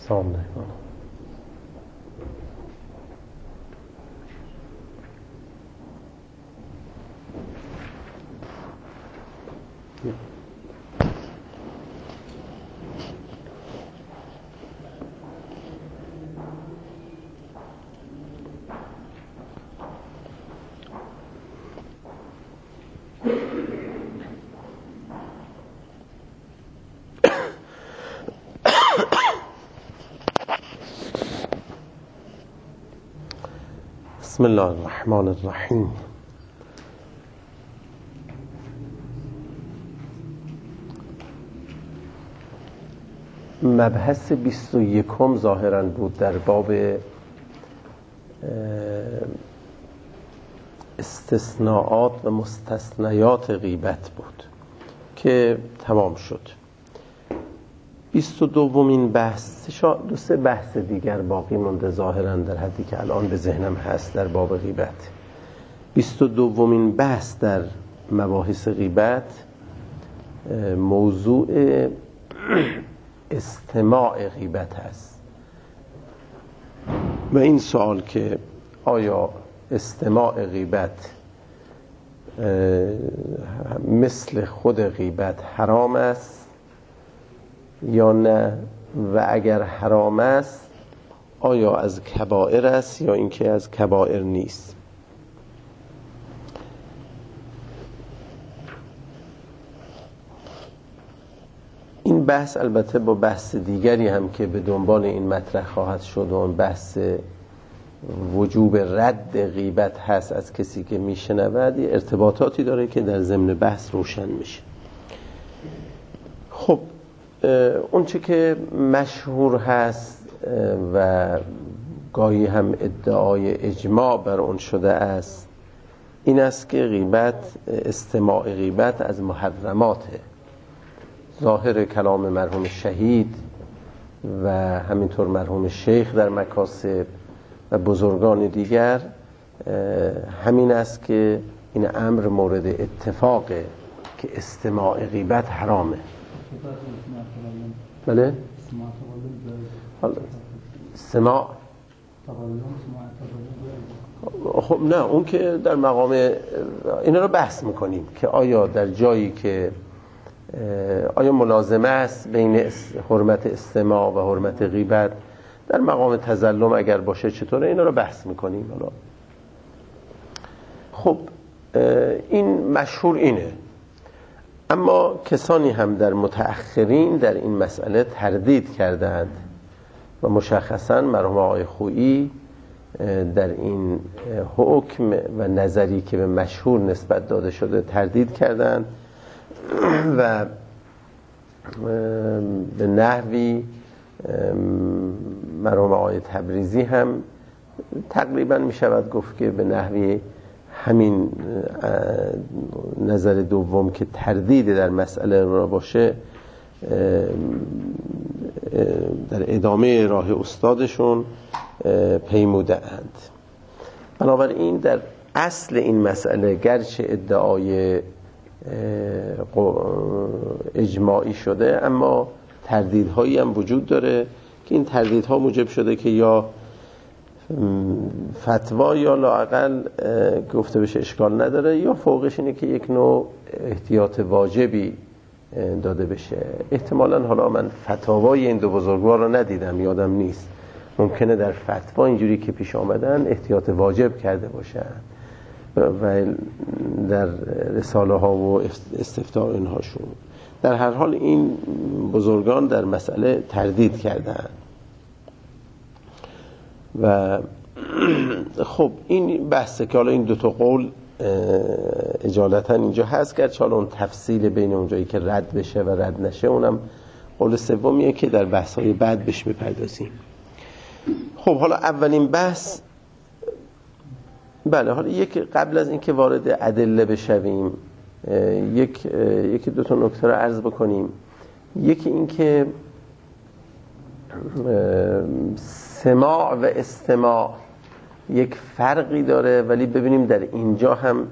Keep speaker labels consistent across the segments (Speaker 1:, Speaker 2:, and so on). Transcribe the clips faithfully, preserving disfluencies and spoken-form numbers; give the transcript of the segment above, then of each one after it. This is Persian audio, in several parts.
Speaker 1: سلام علیکم. بسم الله الرحمن الرحیم. مبحث بیست و یکم ظاهراً بود، در باب استثناءات و مستثنیات غیبت بود که تمام شد. بیست و دومین بحث، دو سه بحث دیگر باقی مونده ظاهراً در حدی که الان به ذهنم هست در باب غیبت. بیست و دومین بحث در مباحث غیبت موضوع استماع غیبت هست و این سوال که آیا استماع غیبت مثل خود غیبت حرام است یا نه، و اگر حرام است آیا از کبائر است یا اینکه از کبائر نیست. این بحث البته با بحث دیگری هم که به دنبال این مطرح خواهد شد و اون بحث وجوب رد غیبت هست از کسی که میشنود، ارتباطاتی داره که در ضمن بحث روشن میشه. خب اون چه که مشهور هست و گاهی هم ادعای اجماع بر اون شده است این است که غیبت، استماع غیبت از محرماته. ظاهر کلام مرحوم شهید و همینطور مرحوم شیخ در مکاسب و بزرگان دیگر همین است که این امر مورد اتفاقه که استماع غیبت حرامه. بله؟ سماع خب نه، اون که در مقام اینا رو بحث میکنیم که آیا در جایی که آیا ملازمه است بین حرمت استماع و حرمت غیبت، در مقام تظلم اگر باشه چطوره، اینا رو بحث میکنیم. حالا خب این مشهور اینه، اما کسانی هم در متأخرین در این مسئله تردید کردند و مشخصاً مرحوم آقای خویی در این حکم و نظری که به مشهور نسبت داده شده تردید کردند و به نحوی مرحوم آقای تبریزی هم تقریباً می شود گفت که به نحوی همین نظر دوم که تردید در مسئله را باشه در ادامه راه استادشون پیموده اند. بنابراین در اصل این مسئله گرچه ادعای اجماعی شده، اما تردیدهایی هم وجود داره که این تردیدها موجب شده که یا فتوا یا لااقل گفته بشه اشکال نداره، یا فوقش اینه که یک نوع احتیاط واجبی داده بشه. احتمالاً حالا من فتاوای این دو بزرگوار رو ندیدم، یادم نیست، ممکنه در فتوا اینجوری که پیش آمدن احتیاط واجب کرده باشن و در رساله ها و استفتاء اینهاشون. در هر حال این بزرگان در مسئله تردید کردن و خب این بحثه که حالا این دو تا قول اجالتا اینجا هست، گرچه حالا اون تفصیل بین اونجایی که رد بشه و رد نشه اونم قول سومیه که در بحث‌های بعد بهش میپردازیم. خب حالا اولین بحث، بله حالا یک قبل از اینکه وارد ادله بشویم یک یکی دو تا نکته رو عرض بکنیم. یکی این که سماع و استماع یک فرقی داره، ولی ببینیم در اینجا هم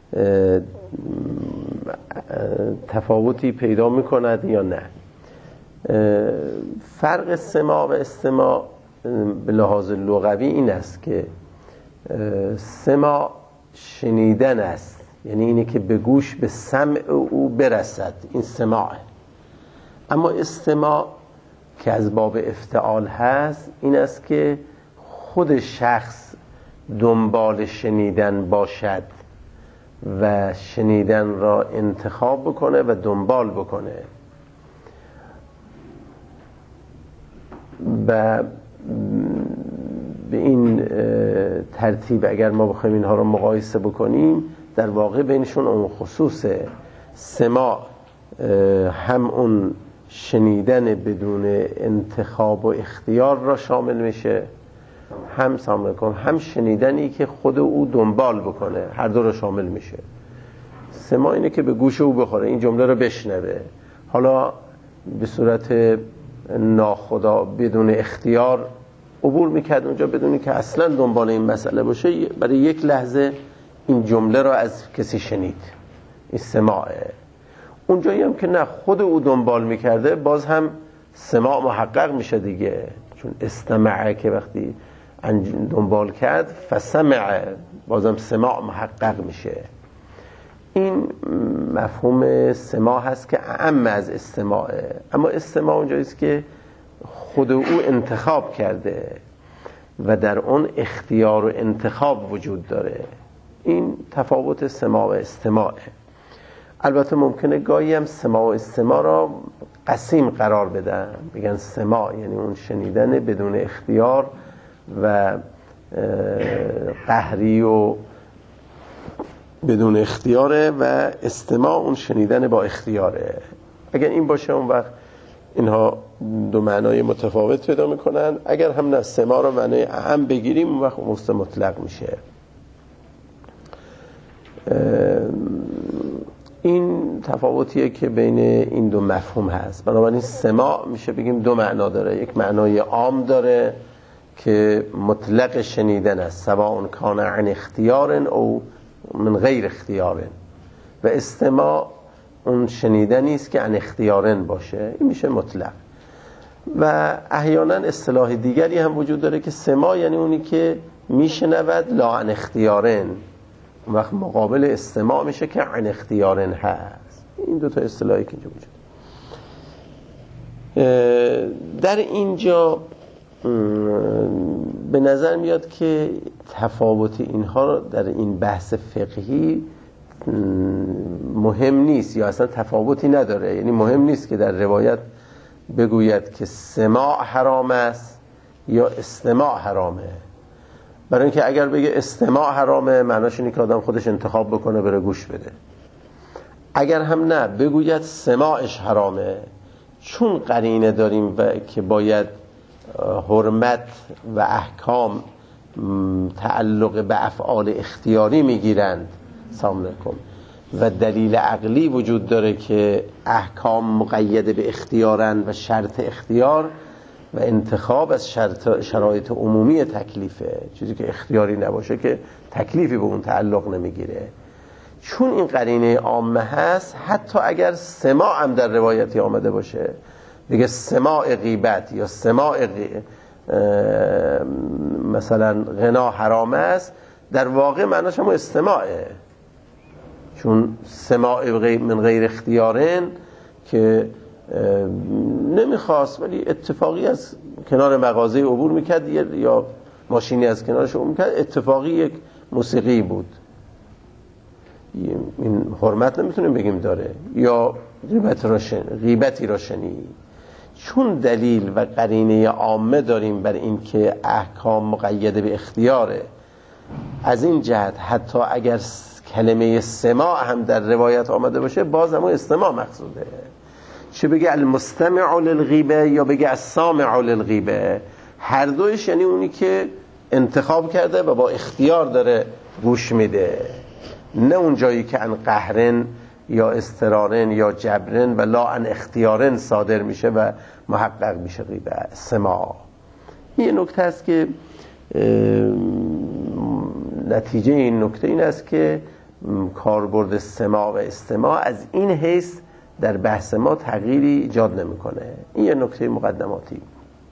Speaker 1: تفاوتی پیدا میکند یا نه. فرق سماع و استماع به لحاظ لغوی این است که سماع شنیدن است، یعنی اینه که به گوش به سمع او برسد، این سماعه. اما استماع که از باب افتعال هست این است که خود شخص دنبال شنیدن باشد و شنیدن را انتخاب بکنه و دنبال بکنه. و به این ترتیب اگر ما بخوایم اینها رو مقایسه بکنیم، در واقع بینشون اون خصوص سماع هم اون شنیدن بدون انتخاب و اختیار را شامل میشه، هم سامل کن هم شنیدنی که خود او دنبال بکنه، هر دو را شامل میشه. سماع اینه که به گوش او بخوره، این جمله رو بشنوه، حالا به صورت ناخدا بدون اختیار عبور میکرد اونجا بدونی که اصلا دنبال این مسئله باشه، برای یک لحظه این جمله را از کسی شنید، این سماعه. اونجایی هم که نه خود او دنبال میکرده باز هم سماع محقق میشه دیگه، چون استمعه که وقتی دنبال کرد فسمعه، بازم سماع محقق میشه. این مفهوم سماع هست که اعم از استماعه. اما استماع اونجاییست که خود او انتخاب کرده و در اون اختیار و انتخاب وجود داره. این تفاوت سماع و استماعه. البته ممکنه گاهی هم سماع و استماع را قسیم قرار بدن، بگن سماع یعنی اون شنیدن بدون اختیار و قهری و بدون اختیاره، و استماع اون شنیدن با اختیاره. اگر این باشه اون وقت اینها دو معنای متفاوت پیدا میکنن. اگر هم نه سماع رو معنای اعم بگیریم اون وقت مست مطلق میشه. این تفاوتیه که بین این دو مفهوم هست. بنابراین سماع میشه بگیم دو معنا داره، یک معنای عام داره که مطلق شنیدن است، سواء کان عن اختیار او من غیر اختیار، و استماع اون شنیدنی است که عن اختیارن باشه، این میشه مطلق. و احیانا اصطلاح دیگری هم وجود داره که سماع یعنی اونی که میشنود لا عن اختیارن، اون وقت مقابل استماع میشه که عن اختیارن هست. این دو تا اصطلاحی که اینجا وجود در اینجا به نظر میاد که تفاوت اینها در این بحث فقهی مهم نیست یا اصلا تفاوتی نداره. یعنی مهم نیست که در روایت بگوید که سماع حرام است یا استماع حرامه، برای اینکه اگر بگه استماع حرامه معناش اینه که آدم خودش انتخاب بکنه بره گوش بده. اگر هم نه بگوید سماعش حرامه، چون قرینه داریم و که باید حرمت و احکام تعلق به افعال اختیاری میگیرند سلام علیکم، و دلیل عقلی وجود داره که احکام مقید به اختیارن و شرط اختیار و انتخاب از شرط شرایط عمومی تکلیفه، چیزی که اختیاری نباشه که تکلیفی به اون تعلق نمیگیره. چون این قرینه عامه هست، حتی اگر سماع هم در روایتی آمده باشه، دیگه سماع غیبت یا سماع غی... مثلا غنا حرام است، در واقع معناش هم استماعه، چون سماع من غیر اختیارن که نمیخواست ولی اتفاقی از کنار مغازه عبور میکرد یا ماشینی از کنارش عبور میکرد، اتفاقی یک موسیقی بود، این حرمت نمیتونیم بگیم داره، یا غیبت را شن... غیبتی را شنید. چون دلیل و قرینه عامه داریم بر این که احکام مقید به اختیاره، از این جهت حتی اگر کلمه سماع هم در روایت آمده باشه باز هم استماع مقصوده. چه بگه المستمع للغیبه یا بگه السامع للغیبه، هر دویش یعنی اونی که انتخاب کرده و با اختیار داره گوش میده، نه اون جایی که ان قهرن یا استرارن یا جبرن و لا ان اختیارن صادر میشه و محقق میشه غیبه سماع. این نکته است که نتیجه این نکته این است که کاربرد سماع و استماع از این حیث در بحث ما تغییری ایجاد نمیکنه. این یه نکته مقدماتی.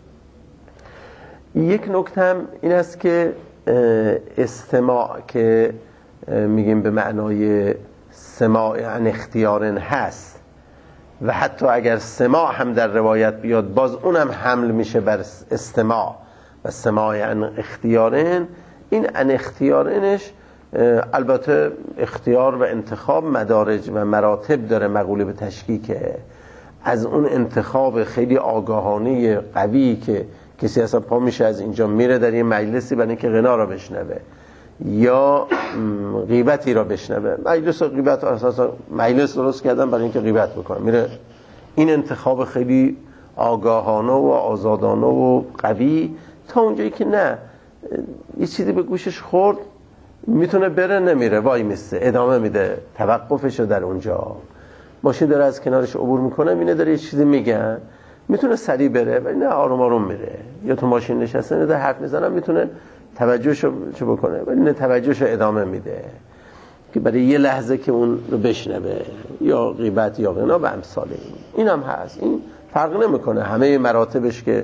Speaker 1: یک نکته هم این است که استماع که میگیم به معنای سماع عن اختیارن هست و حتی اگر سماع هم در روایت بیاد باز اونم حمل میشه بر استماع و سماع عن اختیارن. این عن اختیارنش البته اختیار و انتخاب مدارج و مراتب داره، مقوله به تشکیکه. از اون انتخاب خیلی آگاهانه قوی که کسی اصلا پا میشه از اینجا میره در یه مجلسی برای اینکه غنا را بشنوه یا غیبتی را بشنوه، مجلس و غیبت اساسا مجلس درست کردن برای اینکه غیبت بکنه، میره. این انتخاب خیلی آگاهانه و آزادانه و قوی تا اونجایی که نه یه چیزی به گوشش خورد میتونه بره، نمیره، وای میسته، ادامه میده توقفشو در اونجا. ماشین داره از کنارش عبور میکنه، اینه داره یه چیزی میگن، میتونه سریع بره ولی نه آروم آروم میره. یا تو ماشین نشسته نه داره حرف میزنم، میتونه توجهشو چه بکنه ولی نه توجهشو ادامه میده که برای یه لحظه که اون رو بشنوه، یا غیبت یا غنا و امثال این. این هم هست. این فرق نمیکنه، همه مراتبش که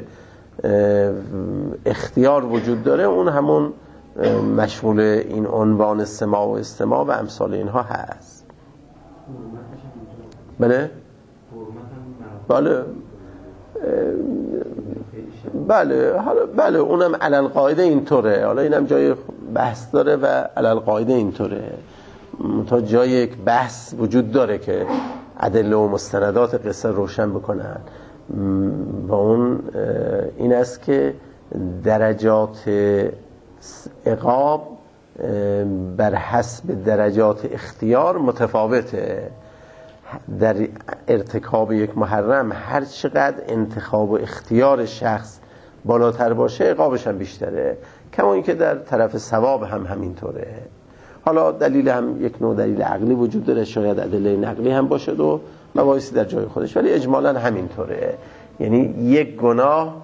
Speaker 1: اختیار وجود داره اون همون مشمول این عنوان سماع و استماع و امثال اینها هست. بله بله بله حالا بله اونم علل قاعده اینطوره. حالا اینم جای بحث داره و علل قاعده اینطوره. تا جای یک بحث وجود داره که ادله و مستندات قصه روشن بکنن و اون این است که درجات عقاب بر حسب درجات اختیار متفاوته. در ارتکاب یک محرم هر چقدر انتخاب و اختیار شخص بالاتر باشه عقابش هم بیشتره، کما اینکه در طرف ثواب هم همینطوره. حالا دلیل هم یک نوع دلیل عقلی وجود داره، شاید ادله نقلی هم باشه و مباحثی در جای خودش، ولی اجمالا همینطوره. یعنی یک گناه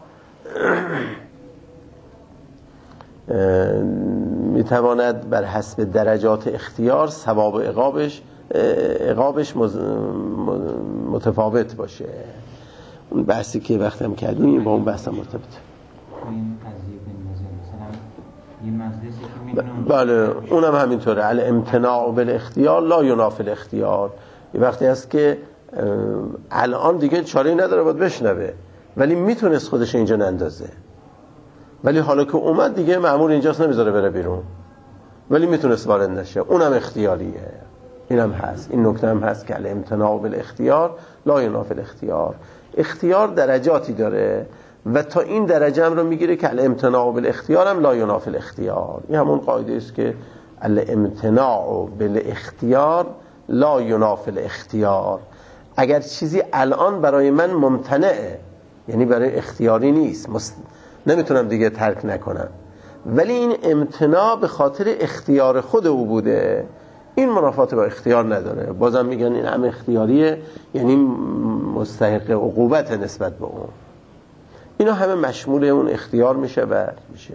Speaker 1: میتواند بر حسب درجات اختیار ثواب و عقابش عقابش متفاوت باشه. اون بحثی که وقتی هم کردیم با اون بحث هم مرتبطه.
Speaker 2: این قضیه به نظر مثلا یه مجلسی که
Speaker 1: بله اونم همینطوره. الامتناع بالاختیار لا ینافی الاختیار. یه وقتی هست که الان دیگه چاره‌ای نداره باید بشنوه ولی میتونست خودش اینجا نندازه، ولی حالا که اومد دیگه مأمور اینجاست نمیذاره بره بیرون ولی میتونست وارد نشه، اونم اختیاریه. اینم هست. این نکته هم هست که الامتناع بالاختیار لا ینافی الاختیار. اختیار درجاتی داره و تا این درجه هم رو میگیره که الامتناع بالاختیار هم لا ینافی الاختیار. این همون قاعده است که الامتناع بالاختیار لا ینافی الاختیار. اگر چیزی الان برای من ممتنعه یعنی برای اختیاری نیست، مست... نمیتونم دیگه ترک نکنم، ولی این امتناع به خاطر اختیار خود او بوده، این منافات با اختیار نداره. بازم میگن این هم اختیاریه یعنی مستحق عقوبت نسبت به اون. اینا همه مشمول اون اختیار میشه و میشه.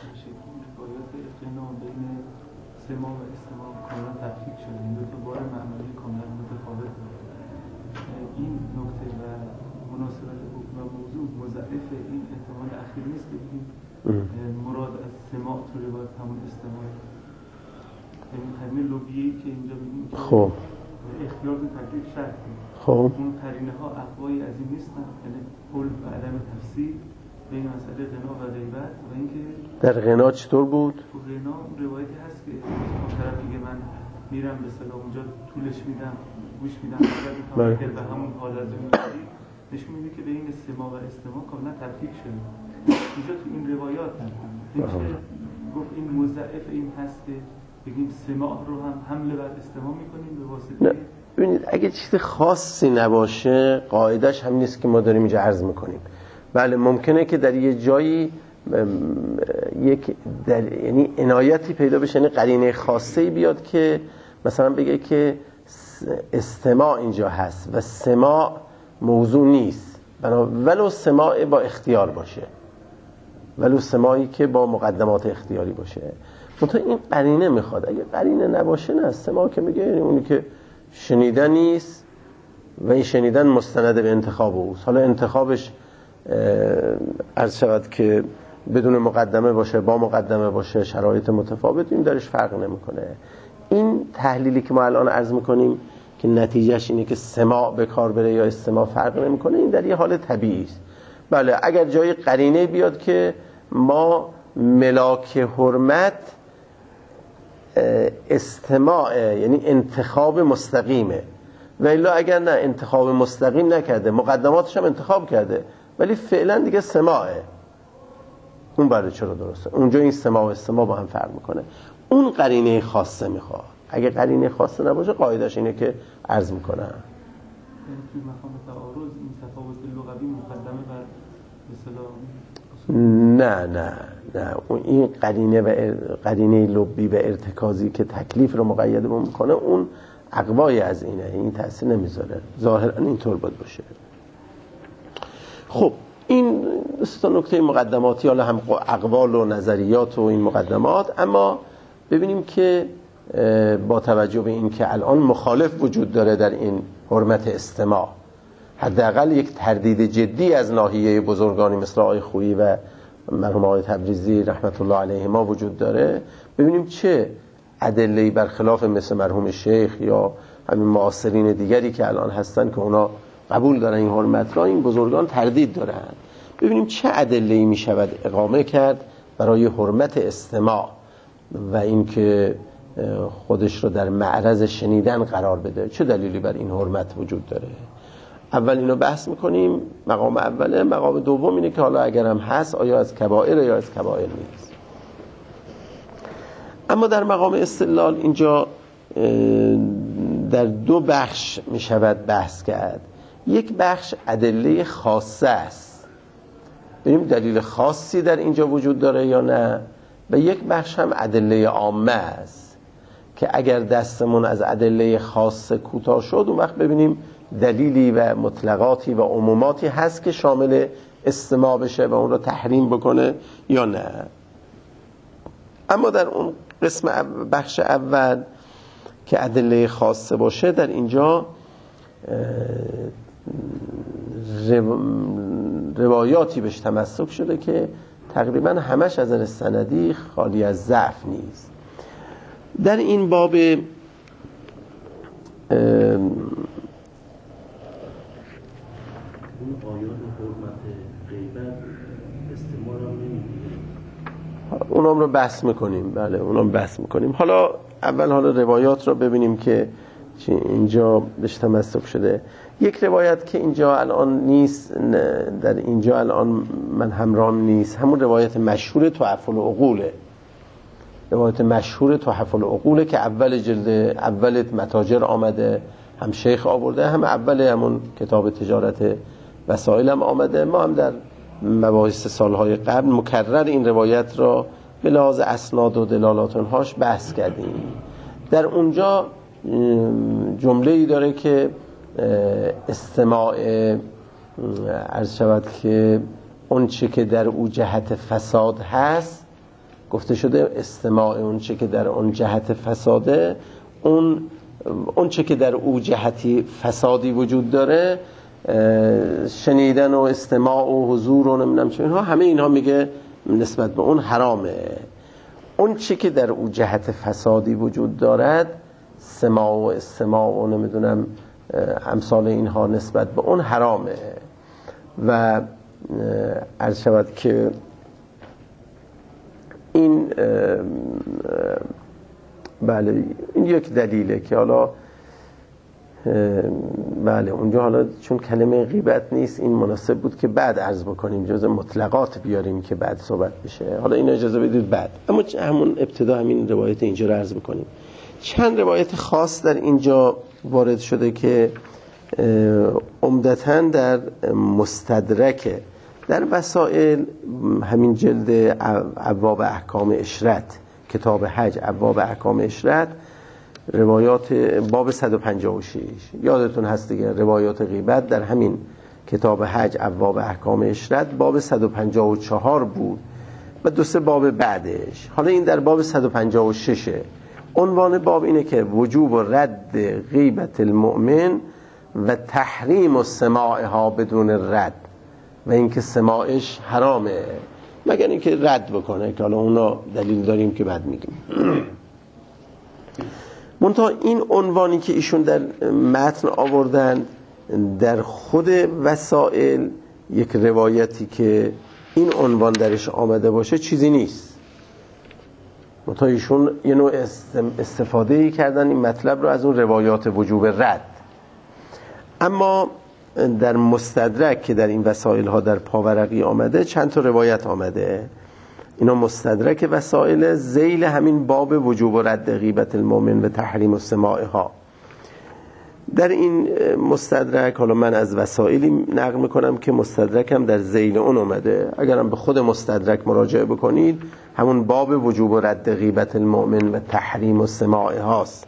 Speaker 3: سماع و استماع کاملا تفکیک شده، این دو تا بار معنایی کاملا متفاوت داره. این نکته و مناسبت حکم و موضوع مضاعف این احتمال اخیر نیست که بگیم مراد از سماع تو روایت همون استماع. یعنی همین لوبیه‌ای که اینجا میگیم که
Speaker 1: خب
Speaker 3: اختیار رو تکلیف شرطی،
Speaker 1: خب
Speaker 3: اون قرینه ها اقوایی از این نیستن، یعنی قول و عدم تفسیر بین مسئله غنا و غیبت. و اینکه
Speaker 1: در غنا چطور بود؟
Speaker 3: تو غنا روایتی هست که طرف میگه من میرم به صدا اونجا طولش میدم گوش میدم بعد میتونم به همون حالت میگیری، نشون میده که بین سماع و استماع کاملا تفکیک شده. اینجا تو این روایات میشه گفت این مضاعف این هست که بگیم سماع رو هم حمله بر استماع میکنیم به واسطه.
Speaker 1: ببینید اگه چیز خاصی نباشه قاعدش هم نیست که ما داریم اینجا عرض میکنیم. بله ممکنه که در یه جایی یک در یعنی عنایتی پیدا بشه، یعنی قرینه خاصی بیاد که مثلا بگه که استماع اینجا هست و سماع موضوع نیست، ولو سماع با اختیار باشه، ولو سماعی که با مقدمات اختیاری باشه. منتها این قرینه میخواد. اگه قرینه نباشه نه، سماع که میگه یعنی اونی که شنیدن نیست و این شنیدن مستند به انتخاب اوست. حالا انتخابش عرض شود که بدون مقدمه باشه، با مقدمه باشه، شرایط متفاوت، این درش فرق نمیکنه. این تحلیلی که ما الان عرض میکنیم که نتیجهش اینه که سماع به کار بره یا استماع فرق نمیکنه، این در یه حال طبیعی است. بله اگر جای قرینه بیاد که ما ملاک حرمت استماع یعنی انتخاب مستقیمه، و الا اگر نه انتخاب مستقیم نکرده، مقدماتش هم انتخاب کرده ولی فعلا دیگه سماعه، اون برای چرا درسته؟ اونجا این سماع و استماع با هم فرق میکنه. اون قرینه خاصه میخواد. اگه قرینه خاصه نباشه قاعدش اینه که عرض میکنم
Speaker 3: توی مقام تعارض این تفاوت لغوی مقدمه بر
Speaker 1: نه نه نه این قرینه و قرینه لبی و ارتکازی که تکلیف رو مقید میکنه اون اقوای از اینه، این تأثیر نمیذاره. ظاهرا اینطور باید باشه. خب این سه نکته مقدماتی، حالا هم اقوال و نظریات و این مقدمات. اما ببینیم که با توجه به این که الان مخالف وجود داره در این حرمت استماع، حداقل یک تردید جدی از ناحیه بزرگانی مثل آقای خویی و مرحوم آقای تبریزی رحمت الله علیهما وجود داره. ببینیم چه ادله‌ای برخلاف مثل مرحوم شیخ یا همین معاصرین دیگری که الان هستن که اونا قبول دارن این حرمت را، این بزرگان تردید دارن. ببینیم چه ادله‌ای می شود اقامه کرد برای حرمت استماع و اینکه خودش رو در معرض شنیدن قرار بده. چه دلیلی بر این حرمت وجود داره؟ اول اینو بحث میکنیم، مقام اوله. مقام دوم اینه که حالا اگرم هست آیا از کبائر یا از کبائر نیست. اما در مقام استدلال اینجا در دو بخش میشود بحث کرد. یک بخش ادله خاصه است، ببینیم دلیل خاصی در اینجا وجود داره یا نه، و یک بخش هم ادله عامه است که اگر دستمون از ادله خاصه کوتاه شد اون وقت ببینیم دلیلی و مطلقاتی و عموماتی هست که شامل استماع بشه و اون رو تحریم بکنه یا نه. اما در اون قسم بخش اول که ادله خاصه باشه، در اینجا روایاتی بهش تمسک شده که تقریبا همش از نظر سندی خالی از ضعف نیست. در این باب اونام رو بحث میکنیم. بله اونام بحث میکنیم. حالا اول حالا روایات رو ببینیم که اینجا بهش تمسک شده. یک روایت که اینجا الان نیست، در اینجا الان من همراهم نیست، همون روایت مشهور تحف العقوله. روایت مشهور تحف العقوله که اول جلد اول متاجر آمده، هم شیخ آورده، هم اول همون کتاب تجارت وسائل هم آمده. ما هم در مباحث سالهای قبل مکرر این روایت را به لحاظ اسناد و دلالات اونهاش بحث کردیم. در اونجا جمله‌ای داره که استماع عرض شود که اون چه که در او جهت فساد هست، گفته شده استماع اون چه که در اون جهت فساده، اون اون چه که در او جهتی فسادی وجود داره، شنیدن و استماع و حضور و نمیدونم چه اینها، همه اینها میگه نسبت به اون حرامه. اون چه که در او جهت فسادی وجود دارد، سماع و استماع و نمیدونم امثال اینها نسبت به اون حرامه. و عرض شود که این بله این یک دلیله که حالا بله اونجا حالا چون کلمه غیبت نیست، این مناسب بود که بعد عرض بکنیم، جز مطلقات بیاریم که بعد صحبت بشه. حالا این اجازه بدید بعد، اما همون ابتدا همین روایت اینجا رو عرض بکنیم. چند روایت خاص در اینجا وارد شده که عمدتاً در مستدرک، در وسائل همین جلد ابواب احکام اشرت، کتاب حج ابواب احکام اشرت، روایات باب صد و پنجاه و شش، یادتون هست دیگه، روایات غیبت در همین کتاب حج ابواب احکام اشرت باب صد و پنجاه و چهار بود و دو سه باب بعدش. حالا این در باب صد و پنجاه و شش. عنوان باب اینه که وجوب رد غیبت المؤمن و تحریم و سماعها بدون رد، و اینکه سماعش حرامه مگر اینکه رد بکنه که حالا اونا دلیل داریم که بعد میگیم. منتها این عنوانی که ایشون در متن آوردن در خود وسائل یک روایتی که این عنوان درش آمده باشه چیزی نیست. منتها ایشون یه نوع استفاده کردن این مطلب رو از اون روایات وجوب رد. اما در مستدرک که در این وسائل ها در پاورقی آمده چند تا روایت آمده، اینا مستدرک وسائل ذیل همین باب وجوب و رد غیبت المؤمن و تحریم السماعها. در این مستدرک، حالا من از وسائلی نقل میکنم که مستدرک هم در ذیل اون اومده، اگرم به خود مستدرک مراجعه بکنید همون باب وجوب و رد غیبت المؤمن و تحریم السماعها است.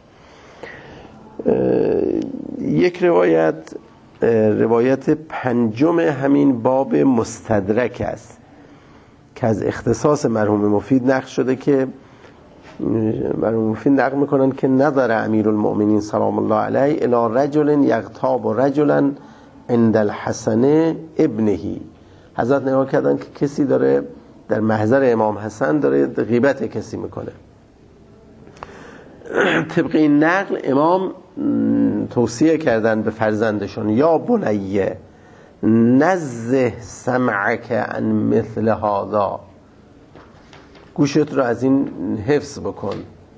Speaker 1: یک روایت روایت پنجم همین باب مستدرک است که از اختصاص مرحوم مفید نقل شده که مرحوم مفید نقل میکنن که نظر امیر المؤمنین سلام الله علیه الی رجل یغتاب رجلا عند الحسن ابنه. حضرت نگاه کردن که کسی داره در محضر امام حسن داره غیبت کسی میکنه. طبق این نقل امام توصیه کردن به فرزندشون یا بنیه نزه سمعک عن مثل هذا، گوشت رو از این حفظ بکن،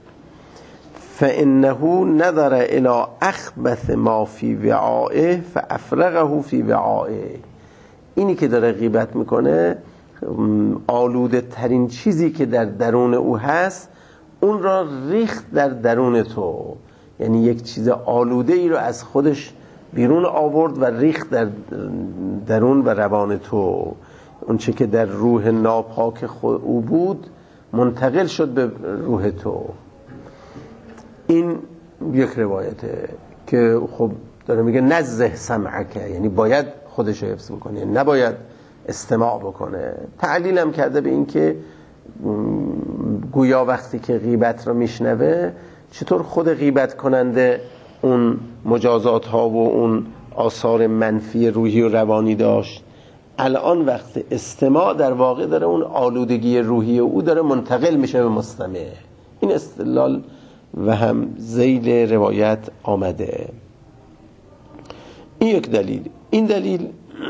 Speaker 1: فانه نظر الى اخبث ما فی وعائه فافرغه فی وعائه. اینی که داره غیبت میکنه آلوده ترین چیزی که در درون او هست اون را ریخت در درون تو، یعنی یک چیز آلوده ای رو از خودش بیرون آورد و ریخت در درون و روان تو. اون چه که در روح ناپاک خود او بود منتقل شد به روح تو. این یک روایته که خب داره میگه نزه سمعک، یعنی باید خودش رو حفظ بکنه، یعنی نباید استماع بکنه. تعلیل هم کرده به این که گویا وقتی که غیبت رو میشنوه چطور خود غیبت کننده اون مجازات ها و اون آثار منفی روحی و روانی داشت، الان وقت استماع در واقع داره اون آلودگی روحی او داره منتقل میشه به مستمع. این استدلال و هم ذیل روایت آمده. این یک دلیل. این دلیل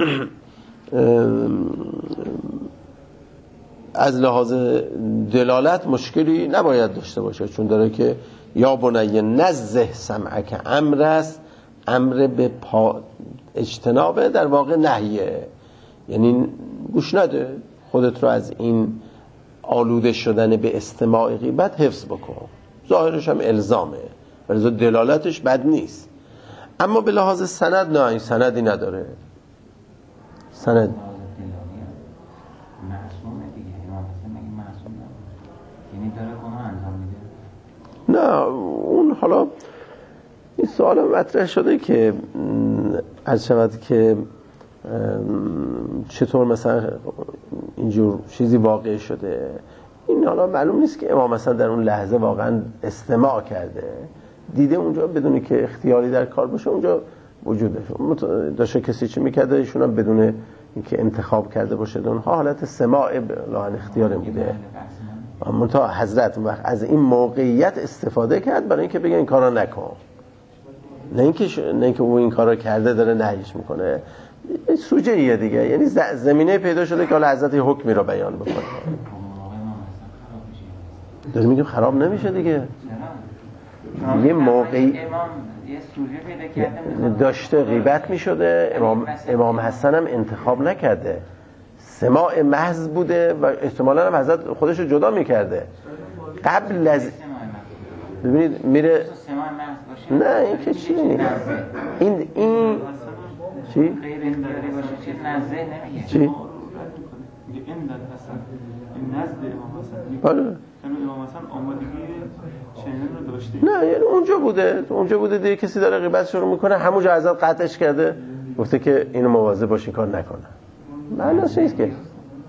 Speaker 1: از لحاظ دلالت مشکلی نباید داشته باشه، چون داره که یا بنی نزه سمعک، امر است، امر به پا اجتنابه، در واقع نهیه، یعنی گوش نده، خودت رو از این آلوده شدن به استماع غیبت حفظ بکن. ظاهرش هم الزامه ولی دلالتش بد نیست. اما به لحاظ سند نه، این سندی نداره. سند نه، اون حالا این سوال مطرح شده که از شود که چطور مثلا اینجور چیزی واقع شده. این حالا معلوم نیست که امام مثلا در اون لحظه واقعا استماع کرده، دیده اونجا بدونی که اختیاری در کار باشه اونجا وجود داشته کسی چی میکرده، ایشون هم بدون اینکه انتخاب کرده باشه اونها حالت سماع لاحن اختیار بوده. منتها حضرت وقت از این موقعیت استفاده کرد برای اینکه بگه این کارا نکن، نه اینکه ش... نه اینکه او این کارا کرده داره نهیش میکنه. سوژه ایه دیگه، یعنی زمینه پیدا شده که حالا حضرت حکمی رو بیان بکنه. داریم میگیم خراب نمیشه دیگه. یه موقعی داشته غیبت میشده، امام امام حسن هم انتخاب نکرده، سماع محض بوده و احتمالاً هم حضرت خودش رو جدا میکرده قبل از ببینید میره. نه این که چی این این چی
Speaker 2: غیر انداری باشه چیز نزده نمیگه
Speaker 1: چی
Speaker 3: میگه این در حسن این نزد امام حسن.
Speaker 1: بله
Speaker 3: چون امام حسن آمادگی چنین رو داشته.
Speaker 1: نه یعنی اونجا بوده اونجا بوده دیگه، کسی داره غیبت شروع میکنه همونجا حضرت قطعش کرده، گفته که اینو مواظب باشین کار نکنه. معنیش نیست که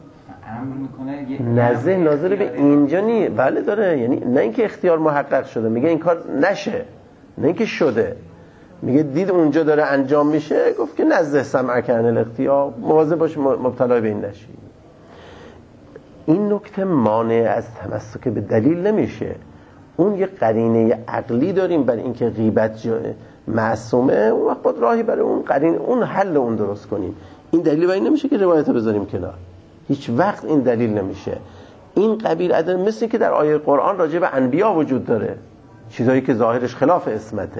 Speaker 1: نزه ناظر به اینجا نیه. بله داره، یعنی نه اینکه اختیار محقق شده، میگه این کار نشه، نه اینکه شده، میگه دید اونجا داره انجام میشه، گفت که نزد سمعک عن الاختیار، مواظب باش مبتلا به این نشی. این نکته مانع از تمسک به دلیل نمیشه. اون یه قرینه عقلی داریم برای اینکه غیبت معصومه، اون وقت باید راهی برای اون قرینه، اون حل اون درست کنیم. این دلیل برای این نمیشه که روایت رو بذاریم کنار، هیچ وقت این دلیل نمیشه. این قبیل عدم، مثل که در آیه قرآن راجع به انبیا وجود داره، چیزایی که ظاهرش خلاف اسمته.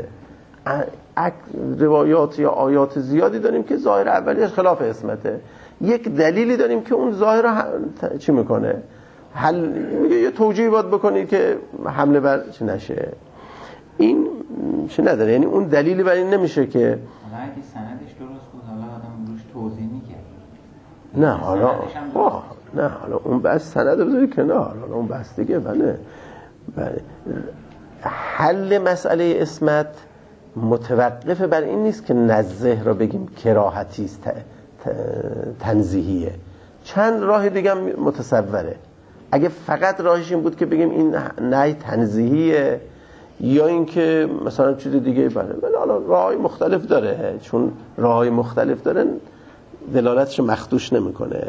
Speaker 1: روایات یا آیات زیادی داریم که ظاهر اولیش خلاف اسمته، یک دلیلی داریم که اون ظاهر ه... چی میکنه؟ حل میگه یه توجیه باید بکنی که حمله بر چی نشه. این چی نداره، یعنی اون دلیلی برای این نمیشه که
Speaker 2: حالا اگه سندش درست بود حالا آدم روش توضیح میگه.
Speaker 1: نه حالا آه نه حالا اون بس سند رو بذاری کنار، حالا اون بس دیگه بله. بله حل مسئله اسمت متوقف بر این نیست که نزه را بگیم کراهتی است، تنزیهیه. چند راه دیگه هم متصوره. اگه فقط راهش این بود که بگیم این نهی تنزیهیه یا اینکه مثلا چیز دیگه، بله ولی حالا راههای مختلف داره، چون راههای مختلف داره دلالتش مخدوش نمیکنه.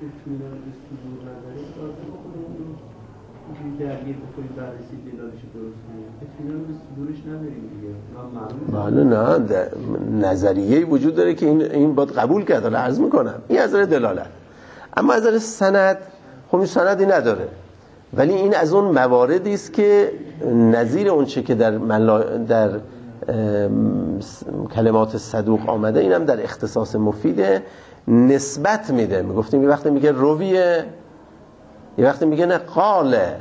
Speaker 1: بله نه نظریه‌ای وجود داره که این این باید قبول کرد، حالا عرض میکنم این از نظر دلالت. اما از نظر سند خب این سندی نداره، ولی این از اون مواردی است که نظیر اون چه که در ملا... در کلمات صدوق آمده، اینم در اختصاص مفیده نسبت میده. میگفتیم یه وقتی میگه رویه، یه وقتی میگه نه قاله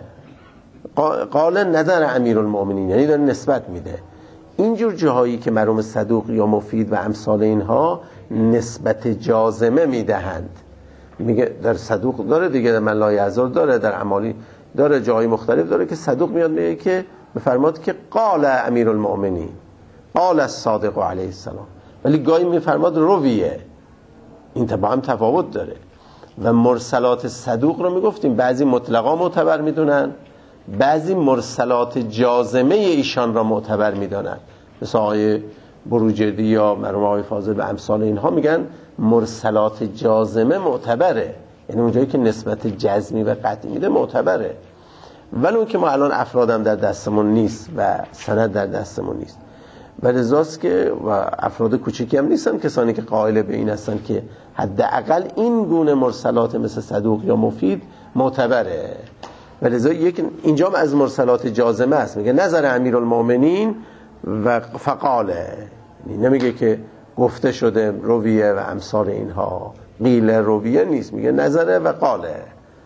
Speaker 1: قاله نداره امیرالمؤمنین، یعنی داره نسبت میده. اینجور جاهایی که مرحوم صدوق یا مفید و امثال اینها نسبت جازمه میدهند، میگه در صدوق داره دیگه، در من لا یعذر داره، در اعمالی داره، جای مختلف داره که صدوق میاد میگه که بفرماد که قال امیرالمؤمنین قال الصادق علیه السلام، ولی گاهی میفرماد رویه. این با هم تفاوت داره. و مرسلات صدوق رو میگفتیم بعضی مطلقا معتبر میدونن، بعضی مرسلات جازمه ایشان را معتبر میدانن. مثل آقای بروجردی یا مرحوم آقای فاضل و امثال اینها میگن مرسلات جازمه معتبره، یعنی اونجایی که نسبت جزمی و قطعی میده معتبره. ولی اون که ما الان افرادم در دستمون نیست و سند در دستمون نیست و رضاست که و افراد کوچکی هم نیستن کسانی که قائل به این هستن که حداقل این گونه مرسلات مثل صدوق یا مفید معتبره. و لذا یک اینجا هم از مرسلات جازمه است، میگه نظر امیرالمؤمنین و فقاله، نمیگه که گفته شده رویه و امثال اینها، قیل رویه نیست، میگه نظره و قاله.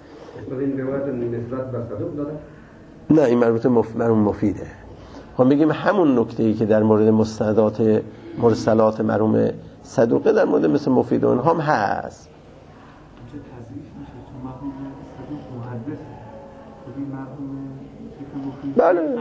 Speaker 4: این روایت نسبت به صدوق داده؟
Speaker 1: نه این مربوط مف... مرحوم مفیده. خب میگیم همون نکته‌ای که در مورد مستندات مرسلات مرحوم صدوقه در مورد مثل مفید و اونها هم هست.
Speaker 3: چه تضعیف میشه چون مرحوم صدوق محدث، خودی مرحوم مفید
Speaker 1: بله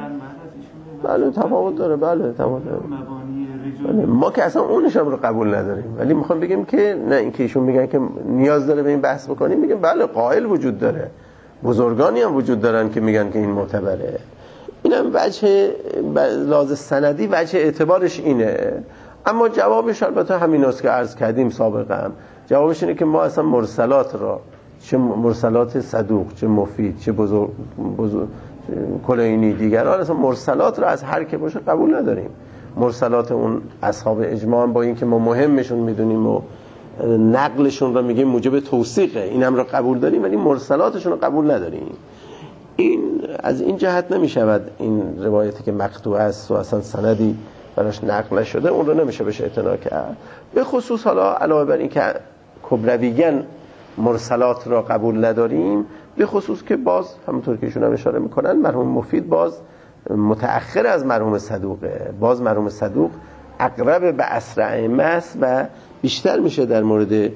Speaker 1: بله تفاوت داره، بله تفاوت داره. بله. ما که اصلا اونش هم رو قبول نداریم، ولی میخوام بگیم که نه اینکه ایشون میگن که نیاز داره به این بحث بکنیم، میگیم بله قائل وجود داره، بزرگانی هم وجود دارن که میگن که این معتبره. اینم وجه لازم سندی وجه اعتبارش اینه. اما جوابش البته همین است که عرض کردیم سابقا، جوابش اینه که ما اصلا مرسلات را، چه مرسلات صدوق چه مفید چه بزرگ, بزرگ کلینی دیگران، اصلا مرسلات را از هر که باشه قبول نداریم. مرسلات اون اصحاب اجماع با این که ما مهمشون میدونیم و نقلشون رو میگیم موجب توثیقه، اینم رو قبول داریم، ولی مرسلاتشون رو قبول نداریم. این از این جهت نمیشود این روایتی که مقطوع است و اصلا سندی براش نقل شده اون رو نمیشه بهش اعتنا کرد. به خصوص حالا علاوه بر این که کبرویگن مرسلات را قبول نداریم، به خصوص که باز همونطور که ایشون هم اشاره میکنن مرحوم مفید باز متأخر از مرحوم صدوقه، باز مرحوم صدوق اقرب به عصر ائمه است و بیشتر میشه در مورد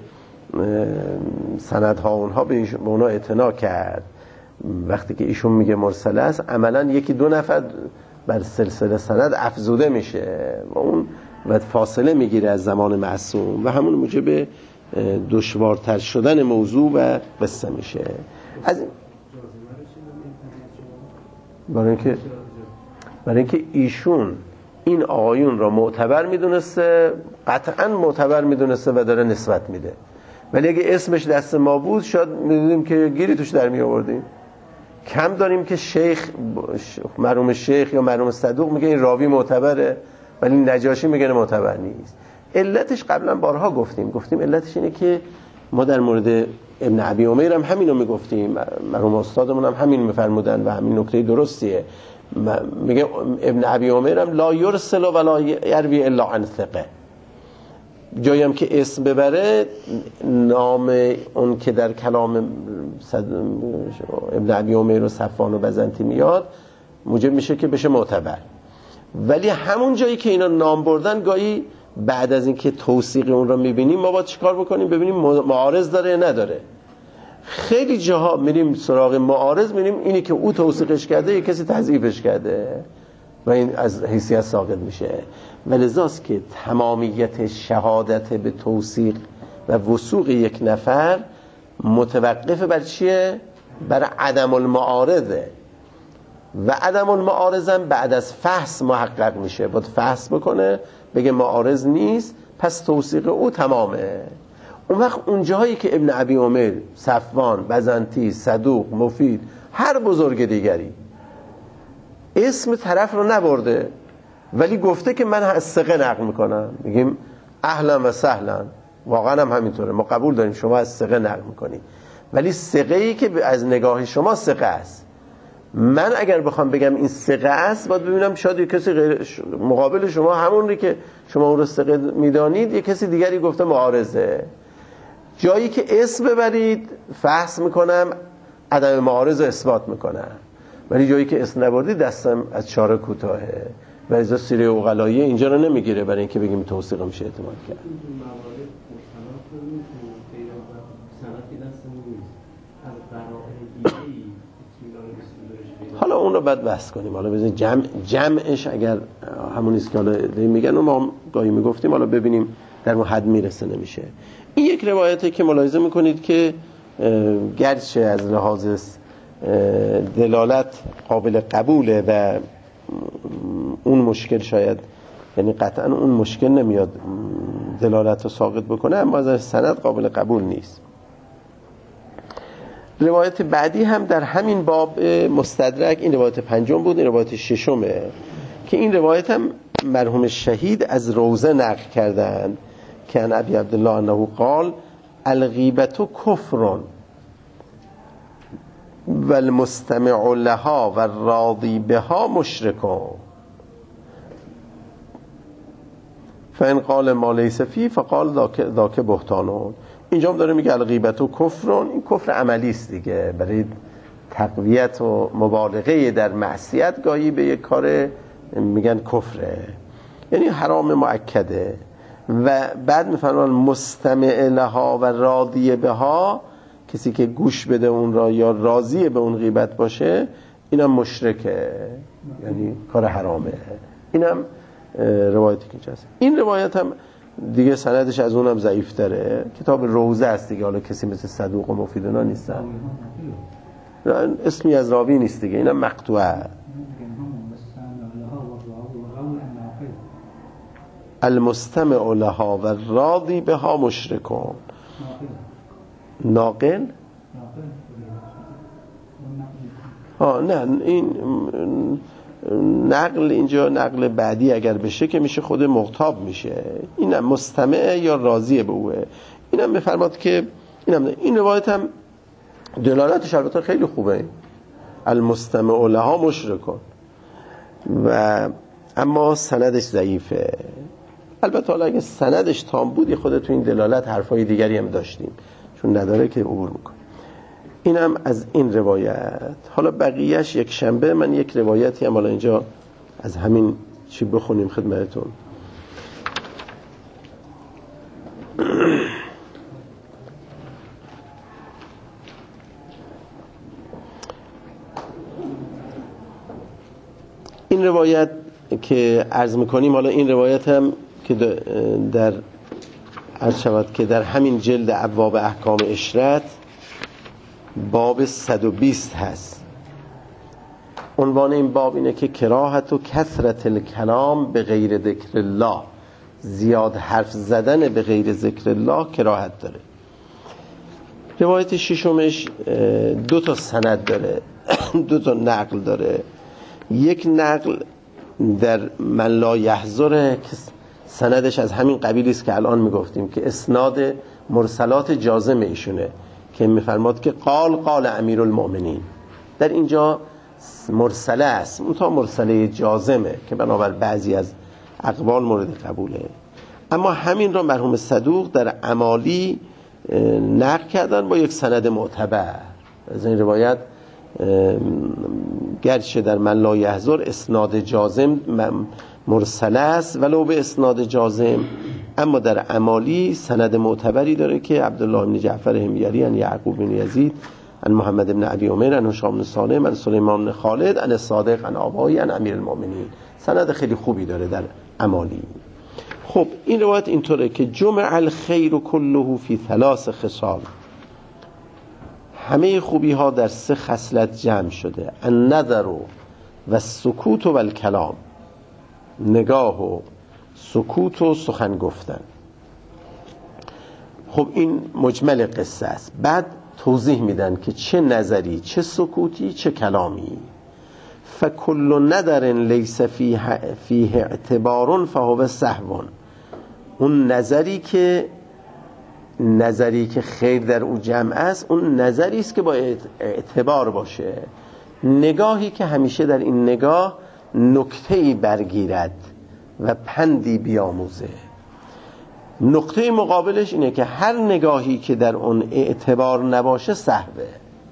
Speaker 1: سندها اونها به اونها اعتنا کرد. وقتی که ایشون میگه مرسل است عملا یکی دو نفر بر سلسله سند افزوده میشه و اون و فاصله میگیره از زمان معصوم و همون موجب دشوارتر شدن موضوع و قصه میشه. از برای اینکه برای اینکه ایشون این آقایون را معتبر میدونسته، قطعا معتبر میدونسته و داره نسبت میده. ولی اگه اسمش دست ما بود شاید میدونیم که گیری توش در می آوردیم. کم داریم که شیخ مرحوم شیخ یا مرحوم صدوق میگه این راوی معتبره ولی نجاشی میگه معتبر نیست. علتش قبلا بارها گفتیم گفتیم علتش اینه که ما در مورد ابن ابی عمیر هم همینو میگفتیم، مرحوم استادمون هم همین میفرمودن و همین نکته درستیه. میگه ابن ابی عمیر هم لا یرسل ولا یروی الا عن ثقه. جایی هم که اسم ببره نام اون که در کلام ابن ابی عمیر و صفوان و بزنطی میاد موجب میشه که بشه معتبر. ولی همون جایی که اینا نام بردن گاهی بعد از اینکه توثیق اون رو میبینیم ما باید چیکار بکنیم؟ ببینیم معارض داره یا نداره. خیلی جاها میریم سراغ معارض میریم اینی که او توثیقش کرده یک کسی تضعیفش کرده و این از حیثیت ساقط میشه. ولذاست که تمامیت شهادت به توثیق و وثوق یک نفر متوقف بر چیه؟ بر عدم المعارضه و عدم المعارضم بعد از فحص محقق میشه. باید فحص بکنه بگه معارض نیست پس توثیق او تمامه. اون وقت اون جاهایی که ابن ابی عمیر، صفوان، بزنطی، صدوق، مفید، هر بزرگ دیگری اسم طرف رو نبرده ولی گفته که من از ثقه نقل میکنم، میگیم اهلا و سهلا، واقعا هم همینطوره، ما قبول داریم شما از ثقه نقل میکنی، ولی ثقه‌ای که از نگاه شما ثقه است. من اگر بخوام بگم این ثقه است باید ببینم شاید یک کسی غیر مقابل شما همونی که شما اون رو ثقه میدانید یک کسی دیگری گفته معارضه. جایی که اسم ببرید فحص میکنم عدم معارض رو اثبات میکنم، ولی جایی که اسم نبردید دستم از چاره کوتاهه و از سیره عقلایی اینجا رو نمیگیره برای اینکه بگیم توثیق میشه اعتماد کرد. حالا اون رو بعد بحث کنیم. حالا بزنید جمع جمعش اگر همون است که حالا میگن و ما گاهی میگفتیم حالا ببینیم در اون حد میرسه نمیشه. این یک روایته که ملاحظه میکنید که گرچه از لحاظ دلالت قابل قبوله و اون مشکل شاید یعنی قطعا اون مشکل نمیاد دلالت رو ساقط بکنه، اما از سند قابل قبول نیست. روایت بعدی هم در همین باب مستدرک، این روایت پنجم بود، این روایت ششمه که این روایت هم مرحوم شهید از روزه نقل کردند که ان ابی عبدالله انه قال الغیبت کفر و المستمع لها و الراضی بها مشرک فان قال ما لیس فی فقال ذاک بهتان. اینجا هم داره میگه الغیبت و کفرون، این کفر عملی است دیگه، برای تقویت و مبالغه در معصیت گاهی به یک کار میگن کفره، یعنی حرام مؤکده. و بعد میفرمان مستمع لها و راضی بها، کسی که گوش بده اون را یا راضی به اون غیبت باشه اینم مشرکه، یعنی کار حرامه. اینم روایتی که اینجاست. این روایت هم دیگه سندش از اونم ضعیف تره، کتاب روزه است دیگه، حالا کسی مثل صدوق و مفید اونا نیستن، اسمی از راوی نیست دیگه، اینم مقطوعه. المستمع لها و راضی بها مشرکون. ناقل ها نه، این نقل اینجا نقل بعدی اگر بشه که میشه خود مغتاب میشه. اینم مستمع یا راضی به اوه. اینم میفرماد که اینم این روایت هم دلالتش البته خیلی خوبه، المستمع لها مشرکون، و اما سندش ضعیفه. البته حالا اگه سندش تام بود یه خود تو این دلالت حرفای دیگری هم داشتیم، چون نداره که عبور میکنه. اینم از این روایت. حالا بقیهش یک شنبه من یک روایتی هم حالا اینجا از همین چی بخونیم خدمتتون. این روایت که عرض میکنیم، حالا این روایت هم که در عرض شود که در همین جلد ابواب احکام عشرت باب صد و بیست هست. عنوان این باب اینه که کراهت و کثرت الکلام به غیر ذکر الله، زیاد حرف زدن به غیر ذکر الله کراهت داره. روایت ششمش دو تا سند داره، دو تا نقل داره. یک نقل در من لا یحضره که سندش از همین قبیلی است که الان میگفتیم که اسناد مرسلات جازم ایشونه که میفرماد که قال قال امیر المؤمنین. در اینجا مرسله است، اون تا مرسله جازمه که بنابر بعضی از اقوال مورد قبوله. اما همین را مرحوم صدوق در امالی نقل کردن با یک سند معتبر. از این روایت گرچه در من لا یحضر اسناد جازم مرسله است ولو به اسناد جازم، اما در امالی سند معتبری داره که عبدالله بن جعفر حمیری عن یعقوب بن یزید عن محمد بن ابی عمر عن هشام بن سالم عن سلیمان بن خالد عن صادق عن آبایی عن امیر المؤمنین. سند خیلی خوبی داره در امالی. خب این روایت اینطوره که جمع الخیر کله فی ثلاث خصال، همه خوبی ها در سه خصلت جمع شده: النظر و السکوت و الکلام، نگاه و سکوت و سخن گفتن. خب این مجمل قصه است. بعد توضیح میدن که چه نظری، چه سکوتی، چه کلامی. فکل نظر لیس فیه, فیه اعتبار فهو سهو. اون نظری که نظری که خیر در او جمع است، اون نظری است که با اعتبار باشه. نگاهی که همیشه در این نگاه نکته‌ای برگیرد و پندی بیاموزه. نقطه مقابلش اینه که هر نگاهی که در اون اعتبار نباشه سهوه.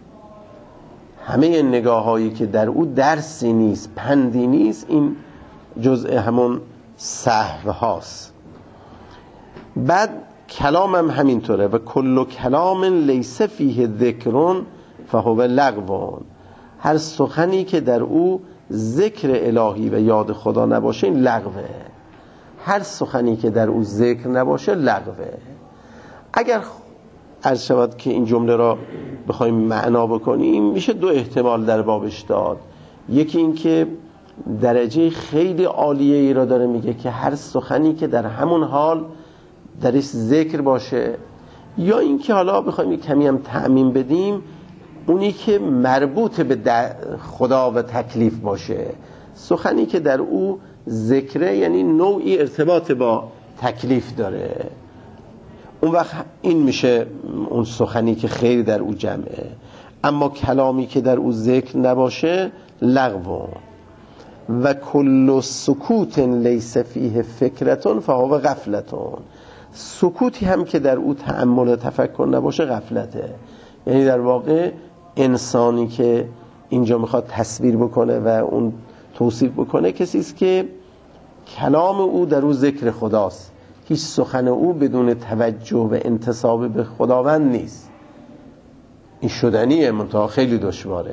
Speaker 1: همه نگاه هایی که در او درسی نیست، پندی نیست، این جزء همون سهو هاست. بعد کلام هم همینطوره: و کل کلام لیس فیه ذکرون فهو لغو. هر سخنی که در او ذکر الهی و یاد خدا نباشه این لغوه. هر سخنی که در او ذکر نباشه لغوه. اگر عرض شود که این جمله را بخوایم معنا بکنیم، میشه دو احتمال در بابش داد. یکی این که درجه خیلی عالیه ای را داره میگه که هر سخنی که در همون حال درش ذکر باشه، یا این که حالا بخوایم کمی هم تعمیم بدیم، اونی که مربوط به خدا و تکلیف باشه. سخنی که در او ذکره یعنی نوعی ارتباط با تکلیف داره، اون وقت این میشه اون سخنی که خیر در او جمعه. اما کلامی که در او ذکر نباشه لغو. و کل سکوت لیس فیه فکرتون فهو غفلتون. سکوتی هم که در او تأمل و تفکر نباشه غفلته. یعنی در واقع انسانی که اینجا میخواد تصویر بکنه و اون توصیف بکنه کسی است که کلام او در او ذکر خداست، هیچ سخن او بدون توجه و انتساب به خداوند نیست. این شدنیه، منتها خیلی دشواره.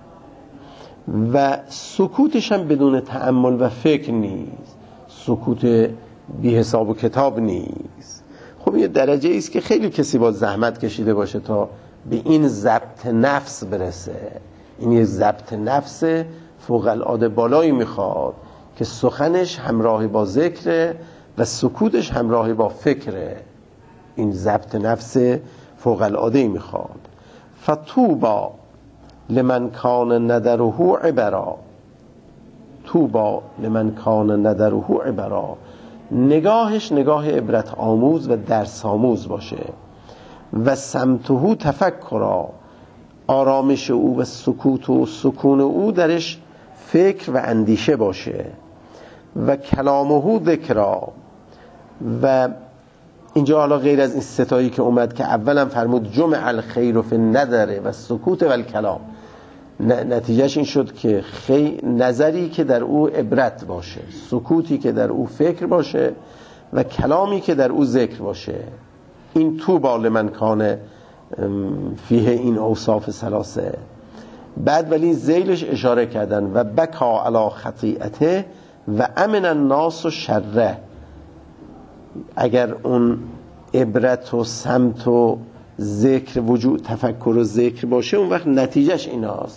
Speaker 1: و سکوتش هم بدون تأمل و فکر نیست، سکوت بی حساب و کتاب نیست. خب یه درجه ایست که خیلی کسی با زحمت کشیده باشه تا به این ضبط نفس برسه. این یه ضبط نفس فوق العاده بالایی میخواد که سخنش همراه با ذکر و سکوتش همراه با فکره. این ضبط نفس فوق العاده میخواد. فتوبا لمن کان ندره عبرا. توبا لمن کان ندره عبرا. نگاهش نگاه عبرت آموز و درس آموز باشه. و سمته تفکرا. آرامش او و سکوت و سکون او درش فکر و اندیشه باشه. و کلامه ذکرا. و اینجا حالا غیر از این ستایی که اومد که اولا فرمود جمع الخیر فی النظر و سکوت و الکلام، نتیجهش این شد که خی... نظری که در او عبرت باشه، سکوتی که در او فکر باشه و کلامی که در او ذکر باشه. این توبا لمن کان فیه این اوصاف ثلاثه. بعد ولی ذیلش اشاره کردن و بکا علی خطیئته و امن الناس و شره. اگر اون عبرت و سمت و ذکر وجود، تفکر و ذکر باشه، اون وقت نتیجهش ایناست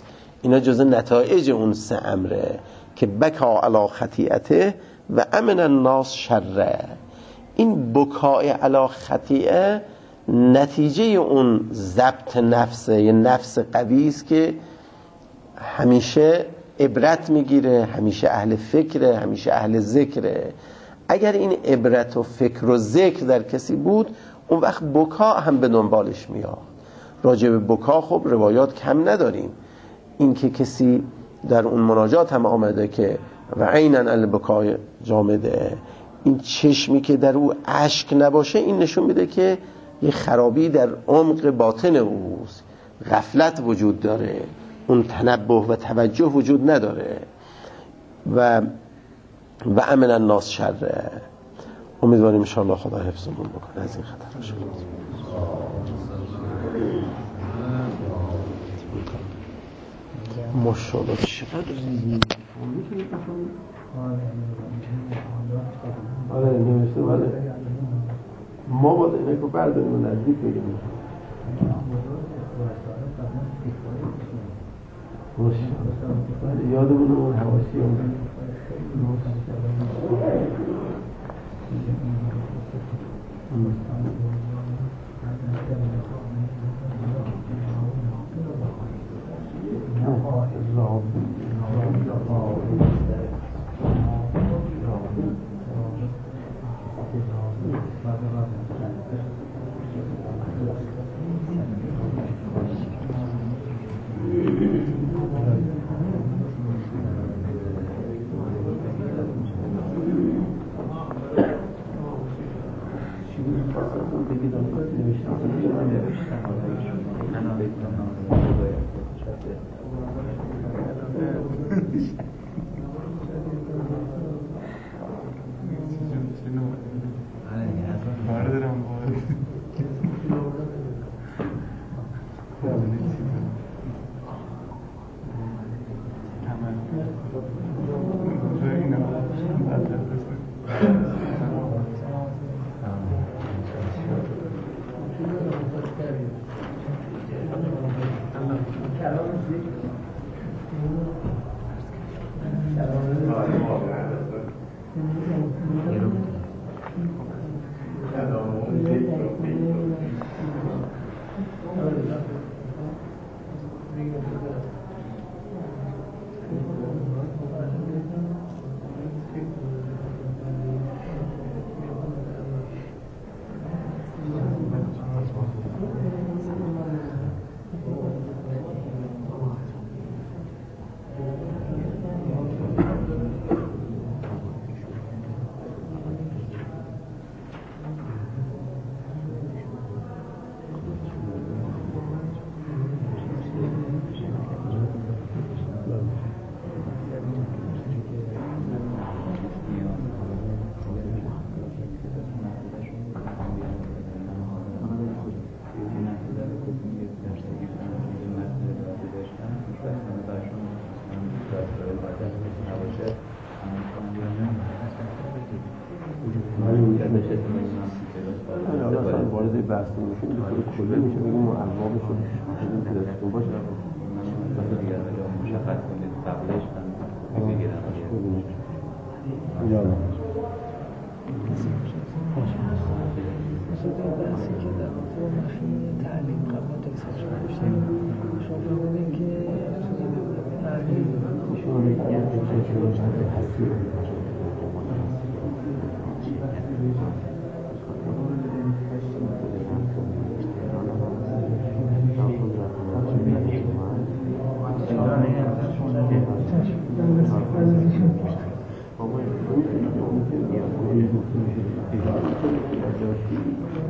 Speaker 1: اینا جزء نتایج اون سه امره که بکا علی خطیئته و امن الناس شره. این بکای علی خطیئه نتیجه اون ضبط نفسه، یه نفس قوی است که همیشه عبرت میگیره، همیشه اهل فکره، همیشه اهل ذکره. اگر این عبرت و فکر و ذکر در کسی بود اون وقت بکا هم به دنبالش میاد. راجع به بکا خب روایات کم نداریم، این که کسی در اون مناجات هم آمده که و عیناً البکای جامده، این چشمی که در او اشک نباشه این نشون میده که یه خرابی در عمق باطن اوست، غفلت وجود داره، اون تنبه و توجه وجود نداره. و و امن الناس شره. امیدواریم ان شاء الله خدا حفظمون بکنه از این خطر. ماشاءالله چقدر آره نوشته بله ما باید اینه که برداریم و نزدیک بگیم ماشاءالله یادمون اون حواسی هم کلی میشه بگیم الوابش رو بگیم که دستون باشه مثلا دیگر مشخص کنید قبلش من بگیرم یادم
Speaker 5: مثلا بحثی که در مفهوم تعلیم قبل تکساس رو داشتیم شما ببینید که تعلیم
Speaker 1: ایشون میگن که چه هستی Thank you.